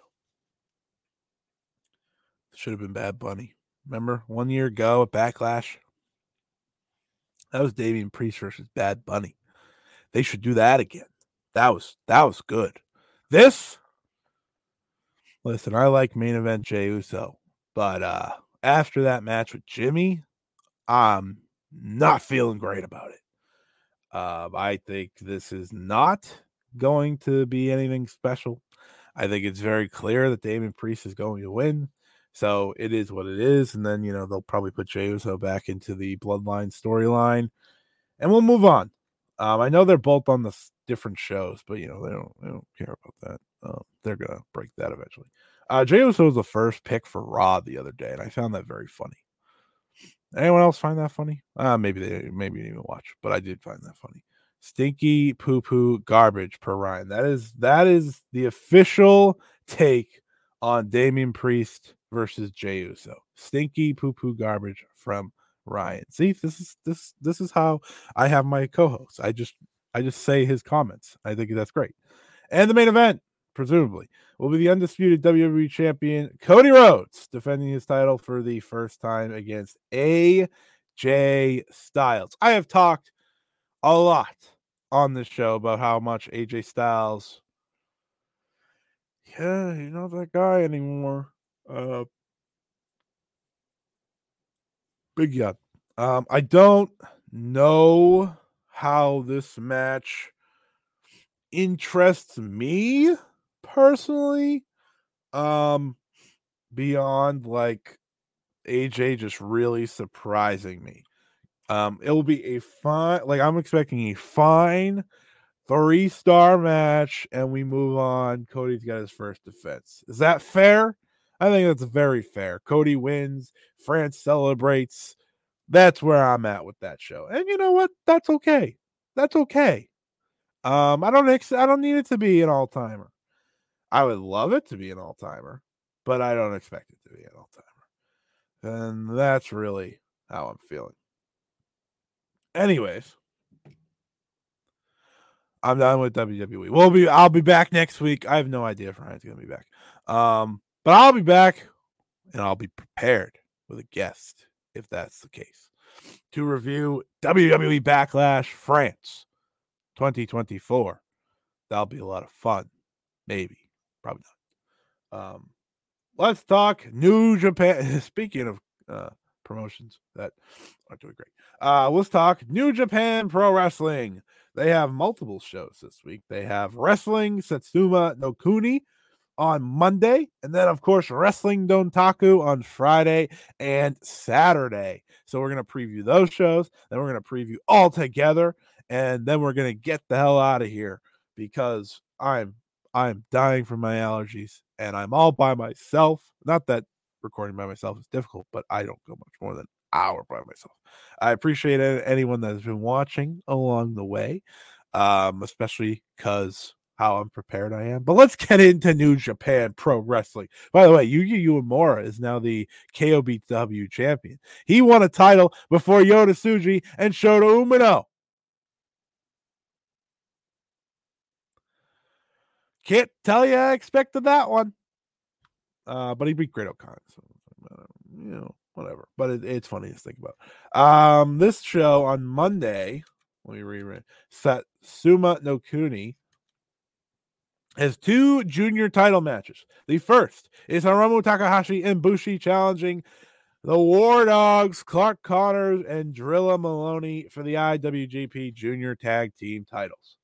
should have been Bad Bunny. Remember one year ago at Backlash? That was Damian Priest versus Bad Bunny. They should do that again. That was that was good. This, listen, I like main event Jey Uso, but uh, after that match with Jimmy, I'm not feeling great about it. Uh, I think this is not going to be anything special. I think it's very clear that Damian Priest is going to win. So it is what it is. And then, you know, they'll probably put Jey Uso back into the Bloodline storyline and we'll move on. Um, I know they're both on the different shows, but, you know, they don't, they don't care about that. Um, they're going to break that eventually. Uh, Jey Uso was the first pick for Raw the other day, and I found that very funny. Anyone else find that funny? Uh, maybe they maybe didn't even watch, but I did find that funny. Stinky poo poo garbage per Ryan. That is that is the official take on Damian Priest versus Jey Uso. Stinky poo poo garbage from Ryan. See, this is this this is how I have my co-hosts. I just I just say his comments. I think that's great. And the main event, presumably, will be the undisputed W W E champion Cody Rhodes defending his title for the first time against A J Styles. I have talked a lot on this show about how much A J Styles, yeah, he's not that guy anymore. Uh, big yuck. Um, I don't know how this match interests me personally, um, beyond like A J just really surprising me. Um, it will be a fine, like I'm expecting a fine three-star match, and we move on. Cody's got his first defense. Is that fair? I think that's very fair. Cody wins. France celebrates. That's where I'm at with that show. And you know what? That's okay. That's okay. Um, I don't ex- I don't need it to be an all-timer. I would love it to be an all-timer, but I don't expect it to be an all-timer. And that's really how I'm feeling. Anyways, I'm done with W W E. We'll be I'll be back next week. I have no idea if Ryan's gonna be back. Um, but I'll be back and I'll be prepared with a guest if that's the case to review W W E Backlash France twenty twenty-four. That'll be a lot of fun. Maybe. Probably not. Um, let's talk New Japan. Speaking of uh, promotions that aren't doing great, uh, let's talk New Japan Pro Wrestling. They have multiple shows this week. They have Wrestling Satsuma no Kuni on Monday, and then, of course, Wrestling Dontaku on Friday and Saturday. So we're going to preview those shows, then we're going to preview all together, and then we're going to get the hell out of here because I'm I'm dying from my allergies, and I'm all by myself. Not that recording by myself is difficult, but I don't go much more than an hour by myself. I appreciate anyone that has been watching along the way, um, especially because how unprepared I am. But let's get into New Japan Pro Wrestling. By the way, Yuya Uemura is now the K O B W champion. He won a title before Yota Tsuji and Shota Umino. Can't tell you I expected that one. Uh, but he beat Great O'Connor. So, you know, whatever. But it, it's funny to think about. Um, this show on Monday, let me reread. Satsuma no Kuni has two junior title matches. The first is Hiromu Takahashi and Bushi challenging the War Dogs, Clark Connors, and Drilla Maloney for the I W G P Junior Tag Team titles.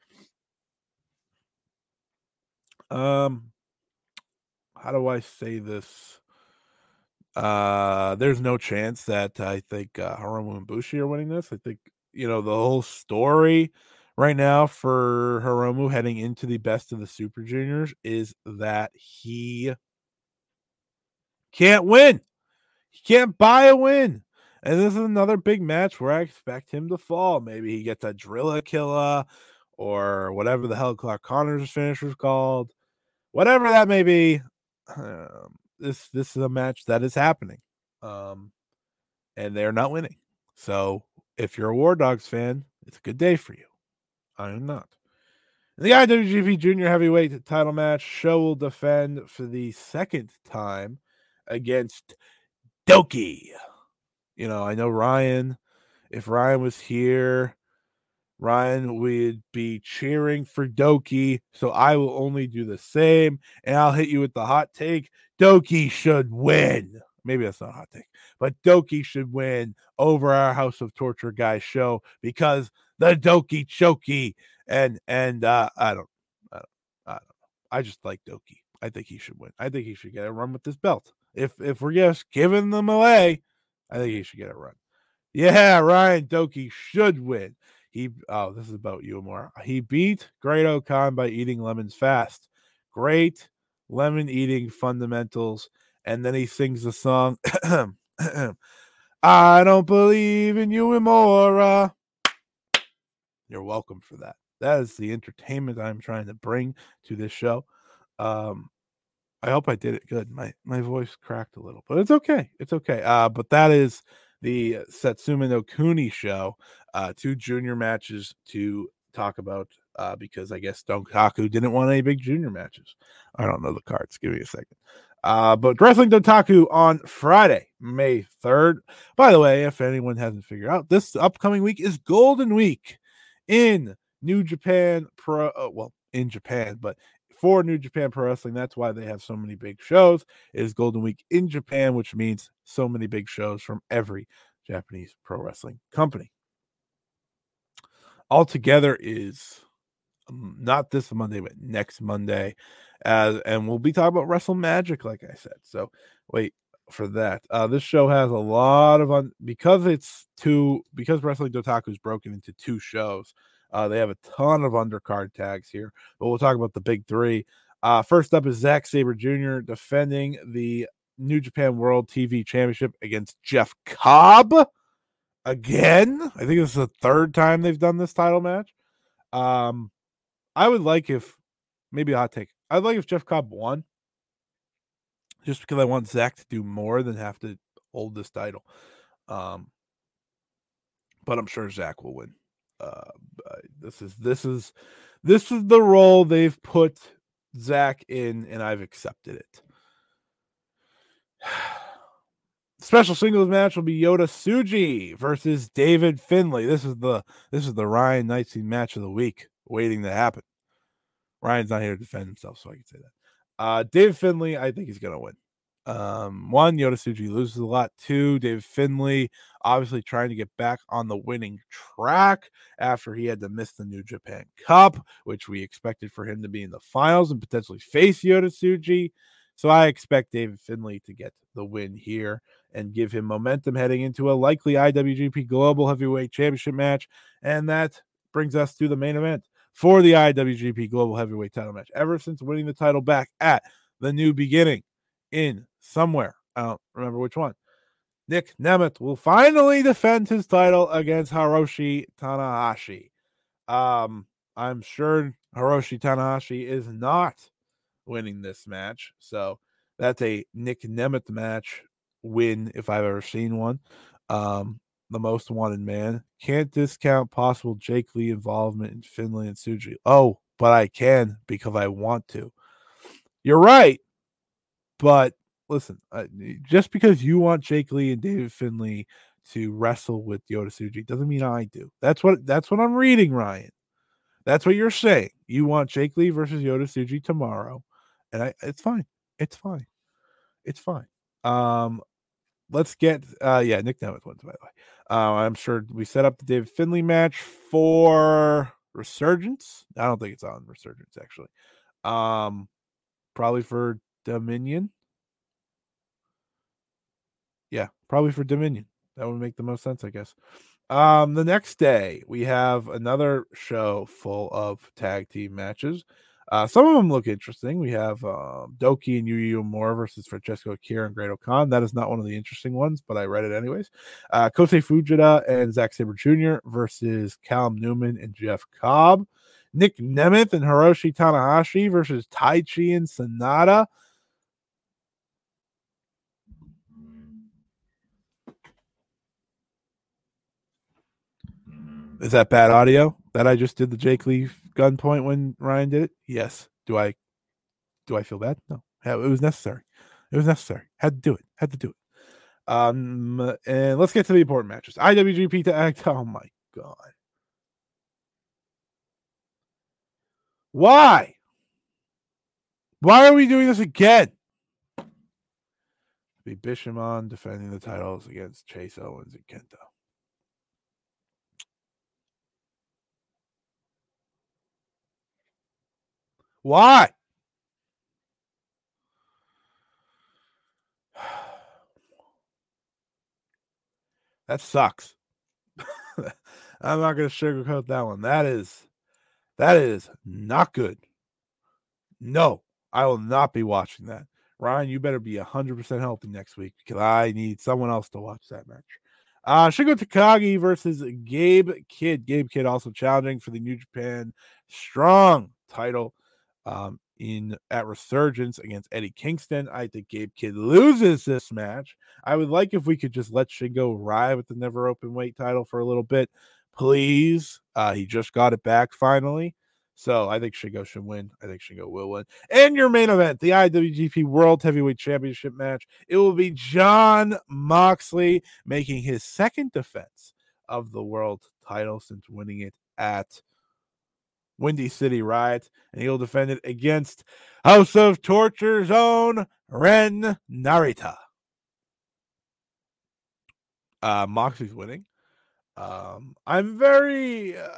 Um, how do I say this? Uh, there's no chance that I think uh, Hiromu and Bushi are winning this. I think, you know, the whole story right now for Hiromu heading into the best of the Super Juniors is that he can't win. He can't buy a win. And this is another big match where I expect him to fall. Maybe he gets a Drilla Killa or whatever the hell Clark Connors' finisher is called. Whatever that may be, um, this this is a match that is happening. Um, and they're not winning. So if you're a War Dogs fan, it's a good day for you. I am not. In the I W G P Junior Heavyweight title match, Show will defend for the second time against Doki. You know, I know Ryan, if Ryan was here, Ryan would be cheering for Doki, so I will only do the same, and I'll hit you with the hot take. Doki should win. Maybe that's not a hot take, but Doki should win over our House of Torture guy Show because the Doki Choki, and and uh, I don't, I don't, I don't know. I just like Doki. I think he should win. I think he should get a run with this belt. If if we're just giving them away, I think he should get a run. Yeah, Ryan Doki should win. He oh, this is about you more. He beat Great O'Con by eating lemons fast. Great lemon eating fundamentals. And then he sings the song. I don't believe in you, Imora. You're welcome for that. That is the entertainment I'm trying to bring to this show. Um, I hope I did it good. My my voice cracked a little, but it's okay. It's okay. Uh, but that is the Satsuma no Kuni show. Uh, two junior matches to talk about uh, because I guess Dontaku didn't want any big junior matches. I don't know the cards. Give me a second. Uh, but Wrestling Dontaku on Friday, May third. By the way, if anyone hasn't figured out, this upcoming week is Golden Week in New Japan Pro. Uh, well, in Japan, but for New Japan Pro Wrestling, that's why they have so many big shows. It is Golden Week in Japan, which means so many big shows from every Japanese pro wrestling company. Altogether is um, not this Monday, but next Monday. As and we'll be talking about Wrestle Magic, like I said. So wait for that. Uh, this show has a lot of un- because it's two because Wrestling Dontaku is broken into two shows. Uh, they have a ton of undercard tags here, but we'll talk about the big three. Uh, first up is Zack Sabre Junior defending the New Japan World T V Championship against Jeff Cobb. Again, I think this is the third time they've done this title match. Um, I would like if, maybe a hot take, I'd like if Jeff Cobb won, just because I want Zach to do more than have to hold this title. Um, but I'm sure Zach will win. Uh, this is this is this is the role they've put Zach in, and I've accepted it. Special singles match will be Yota Tsuji versus David Finlay. This is the this is the Ryan Knightsey match of the week, waiting to happen. Ryan's not here to defend himself, so I can say that. Uh, David Finlay, I think he's gonna win. Um, one, Yota Tsuji loses a lot. Two, David Finlay obviously trying to get back on the winning track after he had to miss the New Japan Cup, which we expected for him to be in the finals and potentially face Yota Tsuji. So I expect David Finlay to get the win here and give him momentum heading into a likely I W G P Global Heavyweight Championship match. And that brings us to the main event for the I W G P Global Heavyweight title match. Ever since winning the title back at the New Beginning in somewhere, I don't remember which one, Nick Nemeth will finally defend his title against Hiroshi Tanahashi. Um, I'm sure Hiroshi Tanahashi is not winning this match. So that's a Nick Nemeth match win if I've ever seen one. Um, the most wanted man. Can't discount possible Jake Lee involvement in Finlay and Tsuji. Oh, but I can because I want to. You're right. But listen, uh, just because you want Jake Lee and David Finlay to wrestle with Yota Tsuji doesn't mean I do. That's what that's what I'm reading, Ryan. That's what you're saying. You want Jake Lee versus Yota Tsuji tomorrow. And I it's fine. It's fine. It's fine. Um, let's get uh yeah, Nick Nemeth wins, by the way. Uh, I'm sure we set up the David Finlay match for Resurgence. I don't think it's on Resurgence, actually. Um, probably for Dominion. Yeah, probably for Dominion. That would make the most sense, I guess. Um, the next day, we have another show full of tag team matches. Uh, some of them look interesting. We have um, Doki and Yuya Uemura versus Francesco Akira and Great-O-Khan. That is not one of the interesting ones, but I read it anyways. Uh, Kosei Fujita and Zack Sabre Junior versus Callum Newman and Jeff Cobb. Nick Nemeth and Hiroshi Tanahashi versus Taichi and Sanada. Is that bad audio that I just did the Jake Lee gunpoint when Ryan did it? Yes. Do I do I feel bad? No. It was necessary. It was necessary. Had to do it. Had to do it. Um, and let's get to the important matches. I W G P Tag. Oh my god. Why? Why are we doing this again? Be Bishamon defending the titles against Chase Owens and Kento. Why? That sucks. I'm not going to sugarcoat that one. That is, that is not good. No, I will not be watching that. Ryan, you better be one hundred percent healthy next week because I need someone else to watch that match. Uh, Shingo Takagi versus Gabe Kidd. Gabe Kidd also challenging for the New Japan Strong title um, in at Resurgence against Eddie Kingston. I think Gabe Kidd loses this match. I would like if we could just let Shingo ride with the never open weight title for a little bit, please. Uh, he just got it back finally. So I think Shingo should win. I think Shingo will win. And your main event, the I W G P World Heavyweight Championship match. It will be Jon Moxley making his second defense of the world title since winning it at Windy City Riot. And he'll defend it against House of Torture's own Ren Narita. Uh, Moxley's winning. Um, I'm very... Uh,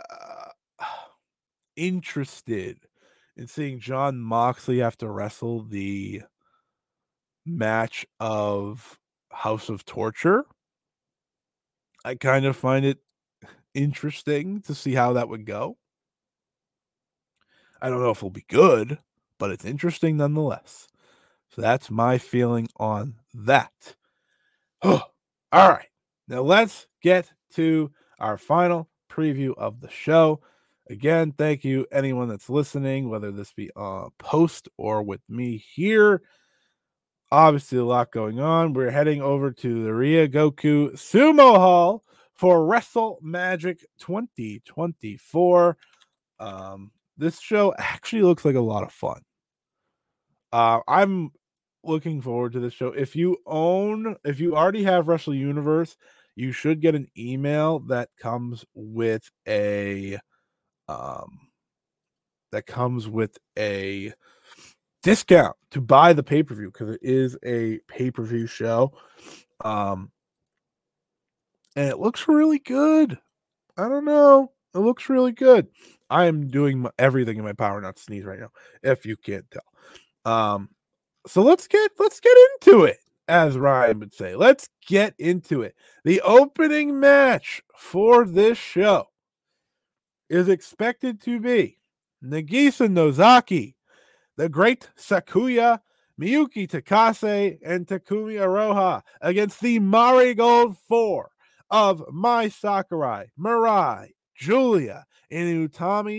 interested in seeing Jon Moxley have to wrestle the match of House of Torture. I kind of find it interesting to see how that would go. I don't know if it'll be good, but it's interesting nonetheless. So that's my feeling on that. All right. Now let's get to our final preview of the show. Again, thank you, anyone that's listening, whether this be a post or with me here. Obviously, a lot going on. We're heading over to the Ryogoku Sumo Hall for Wrestle Magic twenty twenty-four. Um, this show actually looks like a lot of fun. Uh, I'm looking forward to this show. If you own, if you already have Wrestle Universe, you should get an email that comes with a um that comes with a discount to buy the pay-per-view because it is a pay-per-view show. Um and it looks really good. I don't know. It looks really good. I am doing my, everything in my power not to sneeze right now, if you can't tell. Um so let's get let's get into it, as Ryan would say. Let's get into it. The opening match for this show is expected to be Nagisa Nozaki, the Great Sakuya, Miyuki Takase, and Takumi Aroha against the Marigold Four of Mai Sakurai, Mirai, Julia, and Utami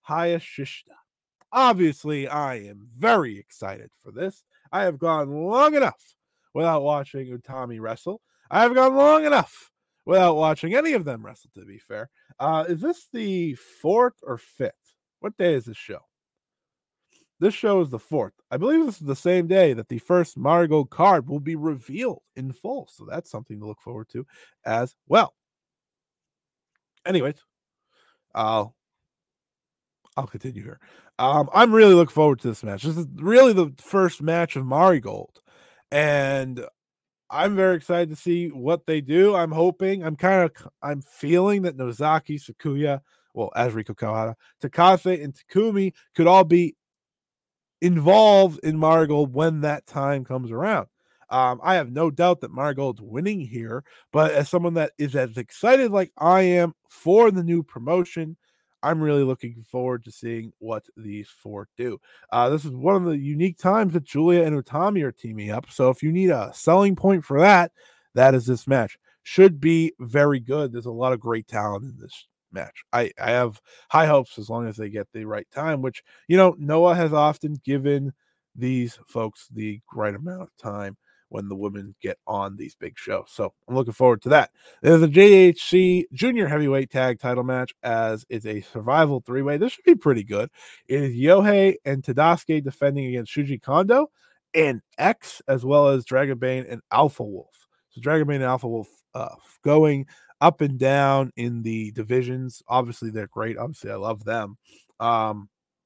Hayashishita. Obviously, I am very excited for this. I have gone long enough without watching Utami wrestle. I have gone long enough without watching any of them wrestle, to be fair. Uh, is this the fourth or fifth? What day is this show? This show is the fourth. I believe this is the same day that the first Marigold card will be revealed in full. So that's something to look forward to as well. Anyways, I'll I'll continue here. Um, I'm really looking forward to this match. This is really the first match of Marigold. And I'm very excited to see what they do. I'm hoping, I'm kind of, I'm feeling that Nozaki, Sakuya, well, as Riko Kawahara, Takase, and Takumi could all be involved in Marigold when that time comes around. Um, I have no doubt that Marigold's winning here, but as someone that is as excited like I am for the new promotion, I'm really looking forward to seeing what these four do. Uh, this is one of the unique times that Giulia and Utami are teaming up. So if you need a selling point for that, that is this match. Should be very good. There's a lot of great talent in this match. I, I have high hopes as long as they get the right time, which, you know, Noah has often given these folks the right amount of time when the women get on these big shows. So I'm looking forward to that. There's a J H C junior heavyweight tag title match as it's a survival three-way. This should be pretty good. It is Yohei and Tadasuke defending against Shuji Kondo and X, as well as Dragon Bane and Alpha Wolf. So Dragon Bane and Alpha Wolf uh, going up and down in the divisions. Obviously, they're great. Obviously, I love them. Um,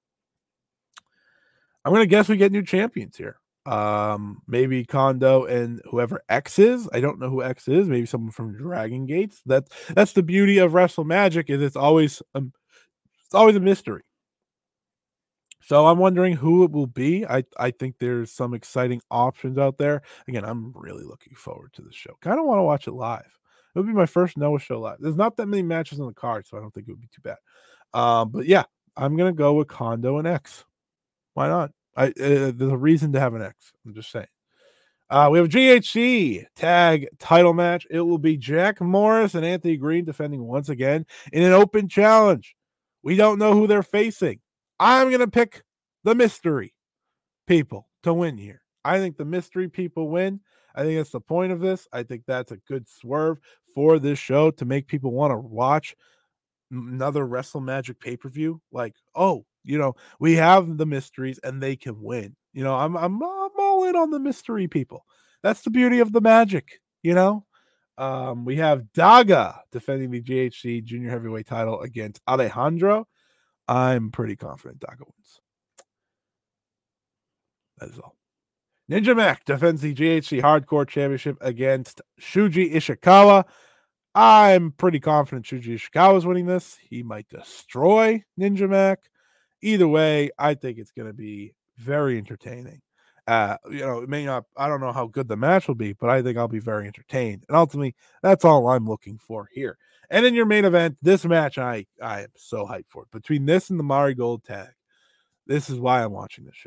I'm going to guess we get new champions here. Um, maybe Kondo and whoever X is. I don't know who X is. Maybe someone from Dragon Gates. That's that's the beauty of Wrestle Magic, is it's always um, it's always a mystery. So I'm wondering who it will be. I I think there's some exciting options out there. Again, I'm really looking forward to the show. Kind of want to watch it live. It would be my first Noah show live. There's not that many matches on the card, so I don't think it would be too bad. Um, but yeah, I'm gonna go with Kondo and X. Why not? I, uh, there's a reason to have an X. I'm just saying. Uh, we have a G H C tag title match. It will be Jack Morris and Anthony Green defending once again in an open challenge. We don't know who they're facing. I'm going to pick the mystery people to win here. I think the mystery people win. I think that's the point of this. I think that's a good swerve for this show to make people want to watch another Wrestle Magic pay-per-view. Like, oh, you know, we have the mysteries and they can win. You know, I'm I'm I'm all in on the mystery people. That's the beauty of the Magic, you know. Um, we have Daga defending the G H C junior heavyweight title against Alejandro. I'm pretty confident Daga wins. That is all. Ninja Mac defends the G H C Hardcore Championship against Shuji Ishikawa. I'm pretty confident Shuji Ishikawa is winning this. He might destroy Ninja Mac. Either way, I think it's going to be very entertaining. Uh, you know, it may not, I don't know how good the match will be, but I think I'll be very entertained. And ultimately, that's all I'm looking for here. And in your main event, this match, I, I am so hyped for it. Between this and the Marigold tag, this is why I'm watching this show.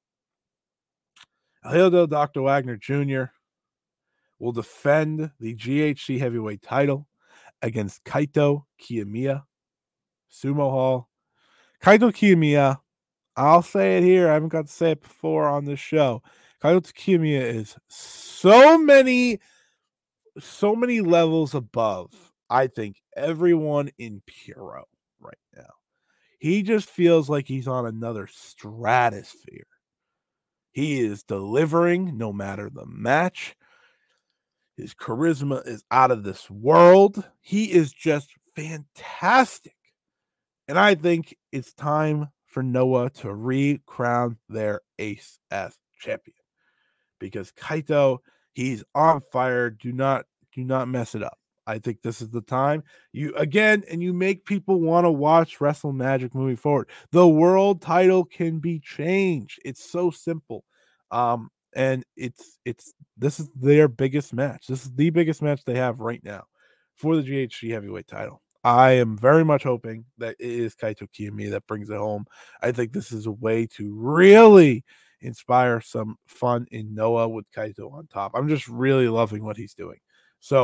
Hildo Doctor Wagner Junior will defend the G H C heavyweight title against Kaito Kiyomiya. Sumo Hall. Kaito Kiyomiya, I'll say it here. I haven't got to say it before on this show. Kaito Kiyomiya is so many, so many levels above, I think, everyone in Puro right now. He just feels like he's on another stratosphere. He is delivering no matter the match. His charisma is out of this world. He is just fantastic. And I think it's time for Noah to re-crown their ace as champion. Because Kaito, he's on fire. Do not, do not mess it up. I think this is the time. You again, and you make people want to watch Wrestle Magic moving forward. The world title can be changed. It's so simple. Um, and it's it's this is their biggest match. This is the biggest match they have right now for the G H C heavyweight title. I am very much hoping that it is Kaito Kiyomiya that brings it home. I think this is a way to really inspire some fun in Noah with Kaito on top. I'm just really loving what he's doing. So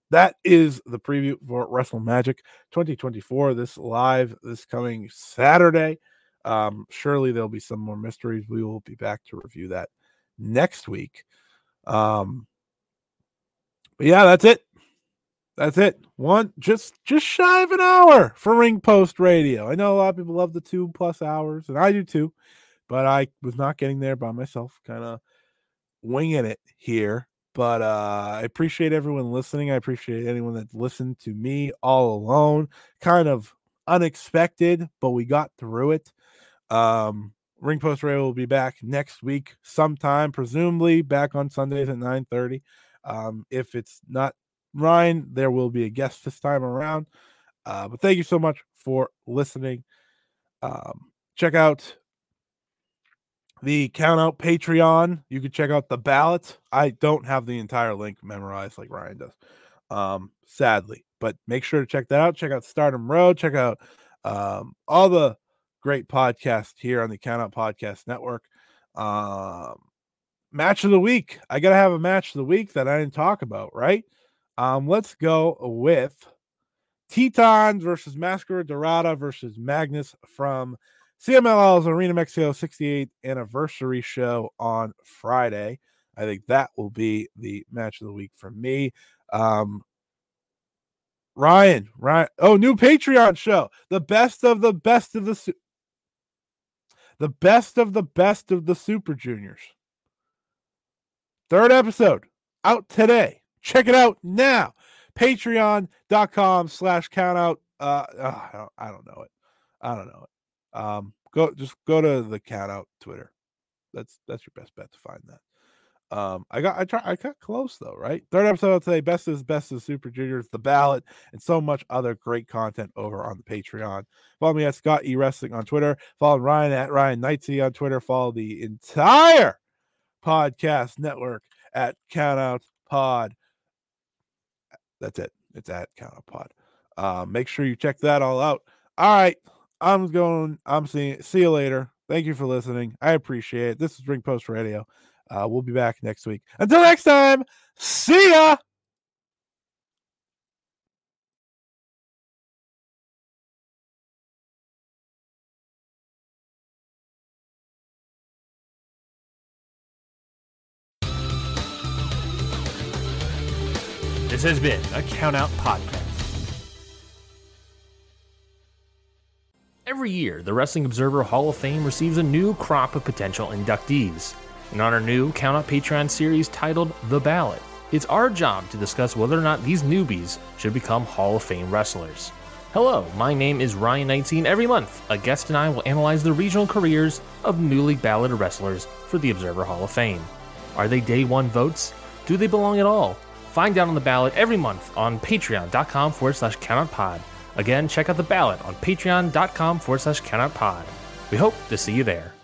that is the preview for Wrestle Magic twenty twenty-four. This live this coming Saturday. Um, surely there'll be some more mysteries. We will be back to review that next week. Um, but yeah, that's it. That's it. One just just shy of an hour for Ring Post Radio. I know a lot of people love the two plus hours, and I do too. But I was not getting there by myself, kind of winging it here. But uh, I appreciate everyone listening. I appreciate anyone that listened to me all alone. Kind of unexpected, but we got through it. Um, Ring Post Radio will be back next week sometime, presumably back on Sundays at nine thirty. Um, if it's not Ryan, there will be a guest this time around. Uh, but thank you so much for listening. Um, check out the Count Out Patreon. You can check out the ballot. I don't have the entire link memorized like Ryan does, um, sadly. But make sure to check that out. Check out Stardom Road. Check out um, all the great podcasts here on the Count Out Podcast Network. Um, match of the week. I got to have a match of the week that I didn't talk about, right? Um, let's go with Tetons versus Mascara Dorada versus Magnus from C M L L's Arena Mexico sixty-eighth anniversary show on Friday. I think that will be the match of the week for me. Um, Ryan, Ryan, oh, new Patreon show, the best of the best of the su- the best of the best of the Super Juniors. Third episode out today. Check it out now. Patreon.com slash count out. Uh, uh, I don't, I don't know it. I don't know it. Um, go just go to the Count Out Twitter. That's that's your best bet to find that. Um, I got I try I got close though, right? Third episode today, best is best of Super Juniors, the ballot, and so much other great content over on the Patreon. Follow me at Scott E Wrestling on Twitter. Follow Ryan at Ryan Knightsey on Twitter. Follow the entire podcast network at Count Out Pod. That's it. It's at Count Out Pod. Uh, make sure you check that all out. All right. I'm going. I'm seeing. See you later. Thank you for listening. I appreciate it. This is Ring Post Radio. Uh, we'll be back next week. Until next time, see ya. This has been a Count Out Podcast. Every year, the Wrestling Observer Hall of Fame receives a new crop of potential inductees. And on our new Count Out Patreon series titled The Ballot, it's our job to discuss whether or not these newbies should become Hall of Fame wrestlers. Hello, my name is Ryan Knightsey, and every month, a guest and I will analyze the regional careers of newly balloted wrestlers for the Observer Hall of Fame. Are they day one votes? Do they belong at all? Find out on the ballot every month on patreon.com forward slash countoutpod. Again, check out the ballot on patreon.com forward slash countoutpod. We hope to see you there.